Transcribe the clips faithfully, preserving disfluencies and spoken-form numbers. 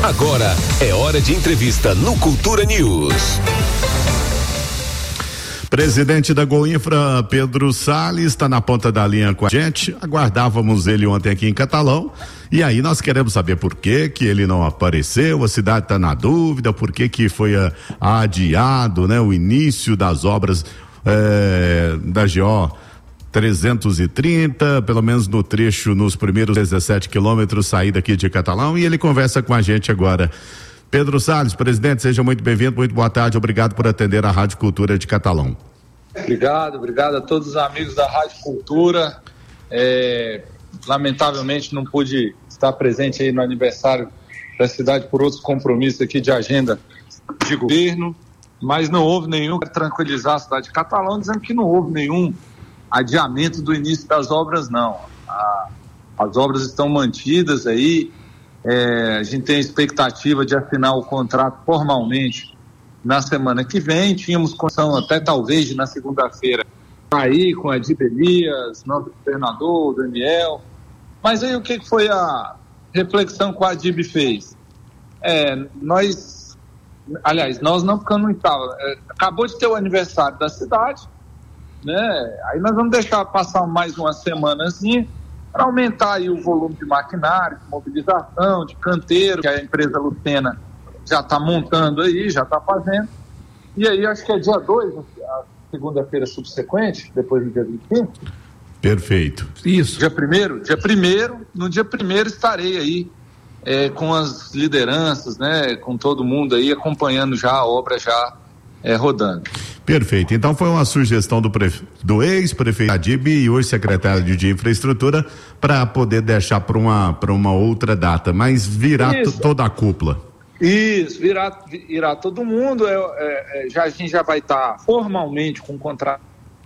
Agora é hora de entrevista no Cultura News. Presidente da Goinfra, Pedro Salles, está na ponta da linha com a gente. Aguardávamos ele ontem aqui em Catalão. E aí nós queremos saber por que que ele não apareceu, a cidade está na dúvida, por que que foi a, adiado, né, o início das obras é, da G O trezentos e trinta, pelo menos no trecho, nos primeiros dezessete quilômetros, saída aqui de Catalão, e ele conversa com a gente agora. Pedro Salles, presidente, seja muito bem-vindo, muito boa tarde, obrigado por atender a Rádio Cultura de Catalão. Obrigado, obrigado a todos os amigos da Rádio Cultura. É, lamentavelmente não pude estar presente aí no aniversário da cidade por outros compromissos aqui de agenda de governo, mas não houve nenhum, para tranquilizar a cidade de Catalão, dizendo que não houve nenhum adiamento do início das obras, não. A, as obras estão mantidas aí, é, a gente tem a expectativa de assinar o contrato formalmente na semana que vem. Tínhamos condição até talvez de na segunda-feira aí com a Adib Elias, nosso governador, o Daniel. Mas aí o que foi a reflexão que o Adib fez? É, nós, aliás, nós não ficamos no estava. É, acabou de ter o aniversário da cidade, né? Aí nós vamos deixar passar mais uma semanazinha para aumentar aí o volume de maquinário, de mobilização, de canteiro, que a empresa Lucena já está montando aí, já está fazendo. E aí acho que é dia dois, a segunda-feira subsequente, depois do dia vinte e cinco. Perfeito. Isso. Dia primeiro, dia primeiro, no dia primeiro estarei aí é, com as lideranças, né, com todo mundo aí acompanhando já a obra já é, rodando. Perfeito. Então foi uma sugestão do, prefe... do ex-prefeito Adib e hoje secretário de Infraestrutura para poder deixar para uma, para uma outra data, mas virá t- toda a cúpula. Isso, virá, virá todo mundo, é, é, já, a gente já vai estar tá formalmente com o contrato,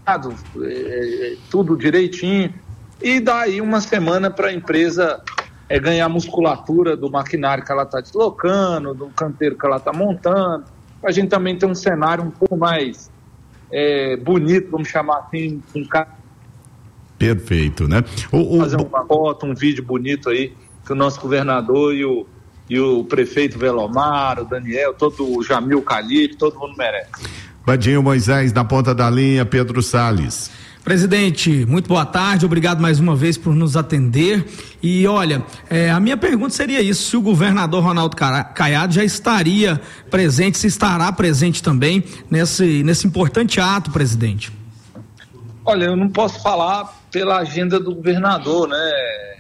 é, é, tudo direitinho, e daí uma semana para a empresa é, ganhar musculatura do maquinário que ela está deslocando, do canteiro que ela está montando, a gente também tem um cenário um pouco mais é, bonito, vamos chamar assim, um cara. Perfeito, né? O, o... Fazer uma foto, um vídeo bonito aí, que o nosso governador e o, e o prefeito Velomar, o Daniel, todo o Jamil Calife, todo mundo merece. Vadinho Moisés, na ponta da linha, Pedro Salles. Presidente, muito boa tarde, obrigado mais uma vez por nos atender. E olha, é, a minha pergunta seria isso: se o governador Ronaldo Caiado já estaria presente, se estará presente também nesse, nesse importante ato, presidente. Olha, eu não posso falar pela agenda do governador, né?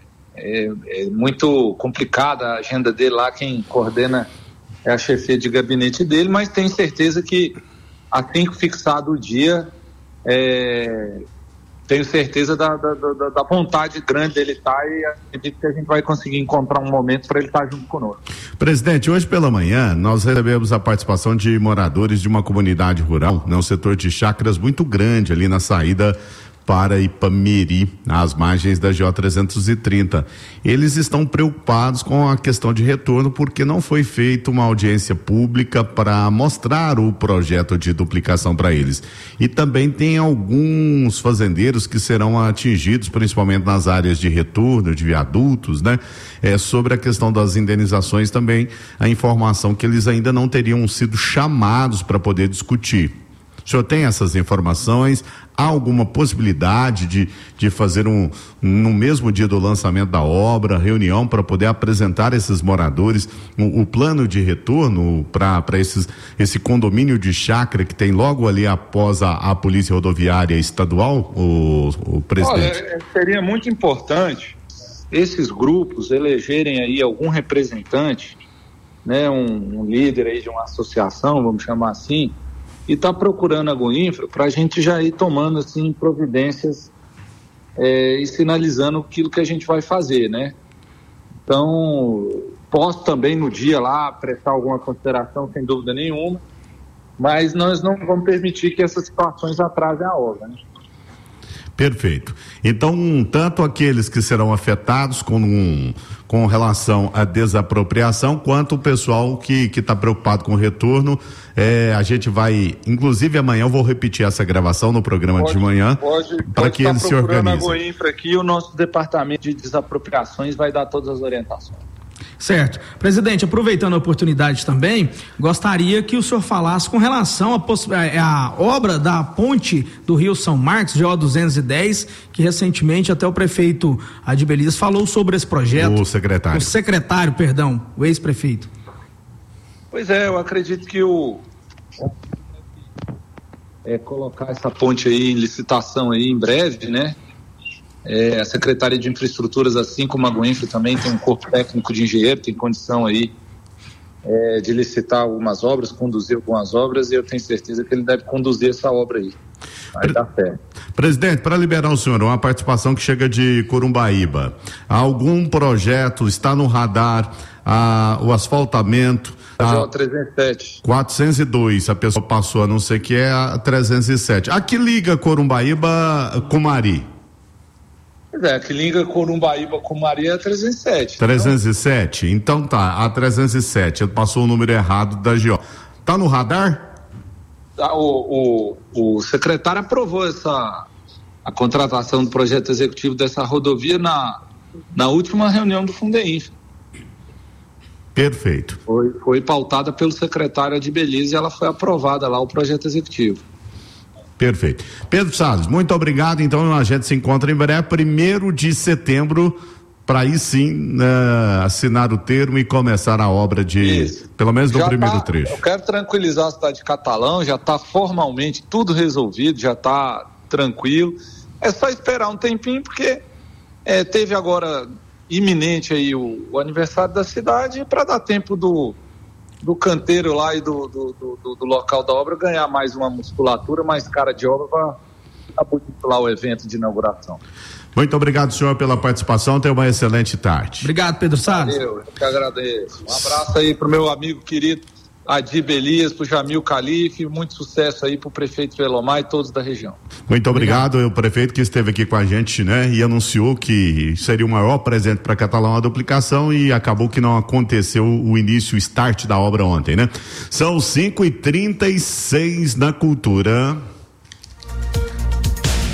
É, é muito complicada a agenda dele lá, quem coordena é a chefia de gabinete dele, mas tenho certeza que assim que fixado o dia, É, tenho certeza da, da, da, da vontade grande dele estar, e acredito que a gente vai conseguir encontrar um momento para ele estar junto conosco. Presidente, hoje pela manhã nós recebemos a participação de moradores de uma comunidade rural, né, um setor de chácaras muito grande ali na saída para Ipameri, às margens da G O trezentos e trinta. Eles estão preocupados com a questão de retorno porque não foi feita uma audiência pública para mostrar o projeto de duplicação para eles. E também tem alguns fazendeiros que serão atingidos, principalmente nas áreas de retorno, de viadutos, né? É, sobre a questão das indenizações também, a informação que eles ainda não teriam sido chamados para poder discutir. O senhor tem essas informações? Há alguma possibilidade de, de fazer um, no mesmo dia do lançamento da obra, reunião para poder apresentar esses moradores o, o plano de retorno para esse condomínio de chácara que tem logo ali após a, a Polícia Rodoviária Estadual, o, o presidente? Olha, seria muito importante esses grupos elegerem aí algum representante, né, um, um líder aí de uma associação, vamos chamar assim, e está procurando a Goinfra para a gente já ir tomando assim providências é, e sinalizando aquilo que a gente vai fazer, né? Então, posso também no dia lá prestar alguma consideração, sem dúvida nenhuma, mas nós não vamos permitir que essas situações atrasem a obra, né? Perfeito. Então, tanto aqueles que serão afetados com, um, com relação à desapropriação, quanto o pessoal que está preocupado com o retorno, é, a gente vai, inclusive amanhã eu vou repetir essa gravação no programa pode, de manhã, para que eles se organizem. A Goinfra aqui, o nosso departamento de desapropriações vai dar todas as orientações. Certo. Presidente, aproveitando a oportunidade também, gostaria que o senhor falasse com relação à poss... a obra da ponte do Rio São Marcos, G O duzentos e dez, que recentemente até o prefeito Adibelias falou sobre esse projeto. O secretário. O secretário, perdão, o ex-prefeito. Pois é, eu acredito que o é colocar essa ponte aí em licitação aí em breve, né? É, a Secretaria de Infraestruturas, assim como a Goinfra, também tem um corpo técnico de engenheiro, tem condição aí é, de licitar algumas obras, conduzir algumas obras, e eu tenho certeza que ele deve conduzir essa obra aí. Vai Pre- dar certo. Presidente, para liberar o senhor, uma participação que chega de Corumbaíba, algum projeto está no radar, ah, o asfaltamento? A trezentos e sete. quatrocentos e dois, a pessoa passou a não sei o que é a trezentos e sete. A que liga Corumbaíba com Mari? É, que liga Corumbaíba com Maria é trezentos e sete. trezentos e sete? Então, então tá, a trezentos e sete, ele passou o número errado da G O. Tá no radar? O, o, o secretário aprovou essa, a contratação do projeto executivo dessa rodovia na, na última reunião do Fundeinfra. Perfeito. Foi, foi pautada pelo secretário de Belize e ela foi aprovada lá, o projeto executivo. Perfeito. Pedro Salles, muito obrigado. Então a gente se encontra em breve, primeiro de setembro, para aí sim uh, assinar o termo e começar a obra de, Isso. pelo menos do já primeiro tá, trecho. Eu quero tranquilizar a cidade de Catalão, já está formalmente tudo resolvido, já está tranquilo. É só esperar um tempinho, porque é, teve agora iminente aí o, o aniversário da cidade, para dar tempo do do canteiro lá e do, do, do, do local da obra ganhar mais uma musculatura, mais cara de obra para bonito lá o evento de inauguração. Muito obrigado, senhor, pela participação. Tenha uma excelente tarde. Obrigado, Pedro Salles. Valeu, eu que agradeço. Um abraço aí pro meu amigo querido Adib Elias, pro Jamil Calife, muito sucesso aí pro prefeito Velomar e todos da região. Muito obrigado, obrigado. O prefeito que esteve aqui com a gente, né, e anunciou que seria o maior presente para Catalão a duplicação, e acabou que não aconteceu o início, o start da obra ontem, né? São cinco e trinta e seis na Cultura.